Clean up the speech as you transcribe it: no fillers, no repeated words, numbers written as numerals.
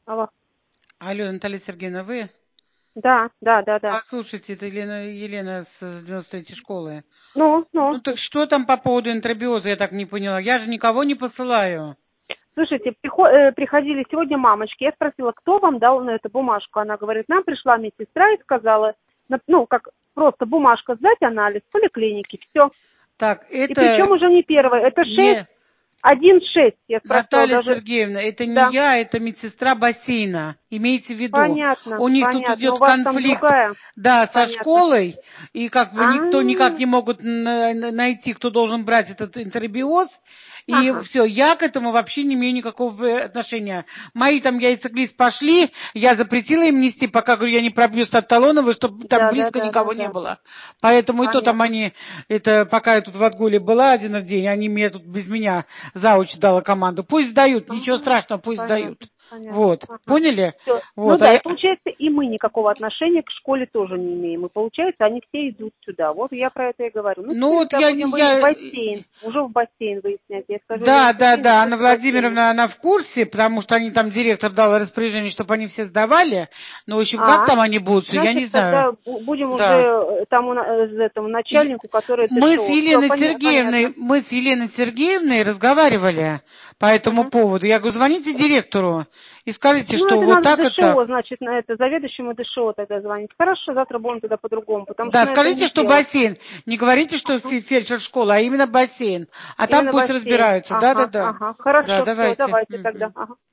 Алло. Алло, Наталья Сергеевна, вы? Да. Послушайте, это Елена с 93-й школы. Ну. Ну так что там по поводу энтеробиоза, я так не поняла. Я же никого не посылаю. Слушайте, приходили сегодня мамочки. Я спросила, кто вам дал на эту бумажку. Она говорит, нам пришла медсестра и сказала, ну, как просто бумажка сдать анализ в поликлинике. Все. Так, И причем это уже не первое, это 6, не 1-6. Я спросила Наталья даже. Сергеевна, это не Да, я, это медсестра бассейна. Имейте в виду. понятно. У них тут У идет вас там конфликт, другая. да, со Понятно. школой, и как бы А, никто никак не могут найти, кто должен брать этот энтеробиоз. И ага. все, я к этому вообще не имею никакого отношения. Мои там яйцеглист пошли, я запретила им нести, пока, говорю, я не пробью стат-талоновый, чтобы там близко никого не Да. было. Поэтому и то там Понятно. они, это пока я тут в отгуле была один день, они мне тут без меня зауч дала команду. Пусть сдают, ничего страшного, пусть сдают. Понятно. Вот, Ага. поняли? Всё. Ну Вот, да, и получается, и мы никакого отношения к школе тоже не имеем. И получается, они все идут сюда. Вот я про это и говорю. Ну, ну теперь, вот когда будем в я, бассейн, уже в бассейн выяснять. Я скажу, Елена Сергеевна, да, Анна пусть в бассейн. Владимировна, она в курсе, потому что они там, директор дала распоряжение, чтобы они все сдавали, но в общем, как А, там они будут, я не значит, знаю. тогда будем уже Да. тому этому И начальнику, который Мы с ТШО. Все, Еленой понятно. Сергеевной, разговаривали по этому Мгм. поводу. Я говорю, звоните директору и скажите, Ну, что это вот надо так и ДШО, так. значит, на это заведующему ДШО тогда звонить. Хорошо, завтра будем тогда по-другому, потому что Да, ну, это скажите, не что дело. бассейн. Не говорите, что фельдшер школа, а именно бассейн. А там Именно пусть бассейн. разбираются. Да. Хорошо, Да, все, давайте. давайте тогда. Мгм. Ага.